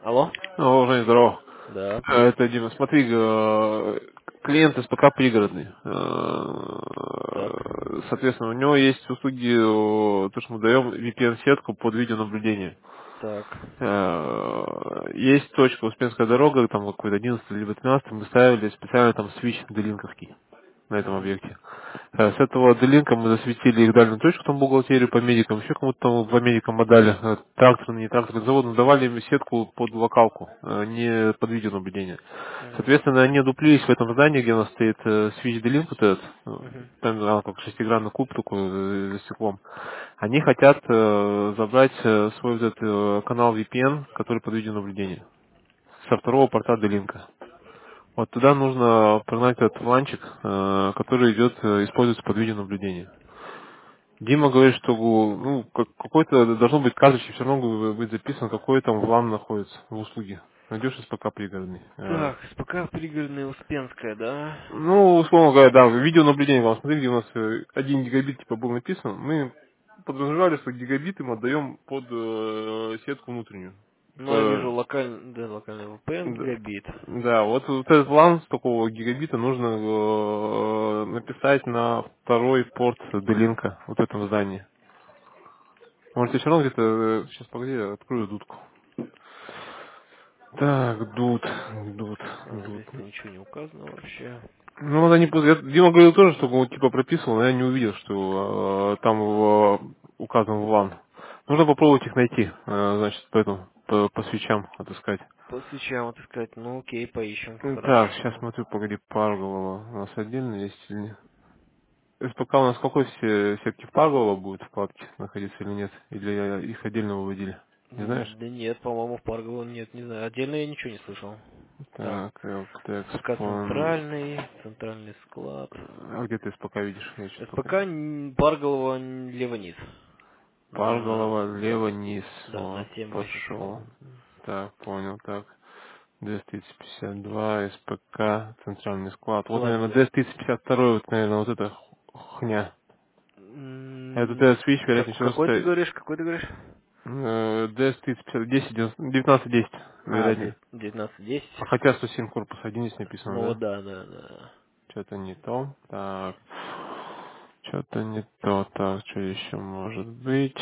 Алло? О, Жень, здорово. Да, привет. Это Дима. Смотри, клиент из ПК пригородный. Так, Соответственно, у него есть услуги, то, что мы даем VPN-сетку под видеонаблюдение. так. Есть точка Успенская дорога, там какой-то 11 либо 13, мы ставили специально там свич делинковский на этом Угу. объекте. С этого делинка мы засветили их дальнюю точку, там бухгалтерию по медикам, еще кому-то там по медикам отдали, тракторный, не тракторный завод, но давали им сетку под локалку, не под видеонаблюдение. Угу. Соответственно, они дуплились в этом здании, где у нас стоит свич делинк вот этот, Угу. там как шестигранный куб такой за стеклом. Они хотят забрать свой вот этот канал VPN, который под видеонаблюдение, со второго порта делинка. Вот туда нужно прогнать этот ланчик, который идет, используется под видеонаблюдение. Дима говорит, что ну, какой-то должно быть карточки, все равно будет записано, какой там влам находится в услуге. Найдешь СПК пригородный. Так, СПК пригородная Успенская, да? Ну, условно говоря, да, видеонаблюдение, вам смотри, где у нас 1 гигабит типа был написан, мы подразумевали, что гигабиты мы отдаем под сетку внутреннюю. Ну, я По- вижу локальный, да, локальный VPN Да, гигабит. да, вот этот план с такого гигабита нужно написать на второй порт делинка вот в этом здании. Можете все равно где-то, сейчас погоди, я открою дудку. Так, дуд. Здесь-то ничего не указано вообще. Ну, вот они, Дима говорил тоже, что он типа прописывал, но я не увидел, что там указан влан. Нужно попробовать их найти, значит, поэтому по свечам отыскать. По свечам отыскать. Ну, окей, поищем. Так, сейчас Хорошо. смотрю, погоди, Парголова. У нас отдельно есть или нет? СПК у нас в какой сетке в Парголова будет вкладки находиться или нет? Или их отдельно выводили? Не знаешь? Да нет, по-моему, в Паргово нет, не знаю. Отдельно я ничего не слышал. Так, Так, LTEX СПК Phone. центральный склад. А где ты СПК видишь? Я что-то СПК пока... Парголова лево-низ. На, Парголова, лево, низ. да, на Вот, 788. пошел. Так, понял, так. DS-3052, СПК, центральный склад. Вот, наверное, Ладно. DS-3052, вот, наверное, вот эта хня. Этот М, свич, вероятнее всего, Какой ты стоит. говоришь? Какой ты говоришь? DS-3050, 10, 1910, А, вероятнее. 1910. А хотя 107 корпус 1 здесь написано, Ну да? вот да, да, да. Что-то не то. Так. Что-то не то. Так, что еще может быть?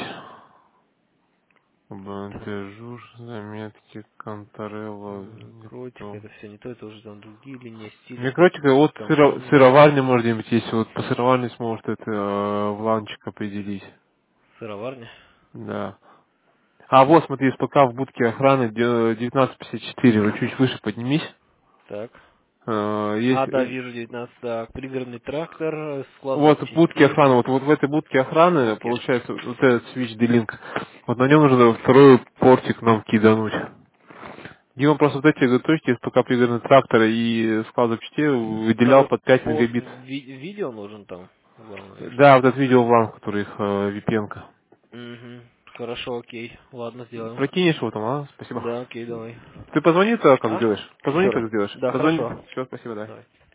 БНТ Так, ЖУЖ, заметки, Конторелло, не микротика, то. это все не то, это уже там другие линии стиля, Микротика, вот компания. сыроварня, может быть, есть. Вот по сыроварне сможет это в ланчик определить. Сыроварня. Да. А вот, смотри, СПК в будке охраны 1954. Вот чуть выше поднимись. Так. Есть А, да, вижу 19. Так, пригородный трактор, склад вот в будке 24. охраны, вот в этой будке охраны, Будки. получается, вот этот switch D-Link. Вот на нем нужно второй портик нам кидануть. Дима просто вот эти точки СПК пригородный трактор и склад запчастей Там выделял вот под 5 по мегабит. видео нужен там, главное, или что? Да, вот этот видео который их VPN-ка. Угу. Хорошо, окей. Ладно, сделаем. Прокинешь его там, а? Спасибо. Да, окей, давай. Ты позвони, то как А? сделаешь? Позвони, Еще раз. так сделаешь. Да, Позвони. хорошо. Все, спасибо, да. Давай.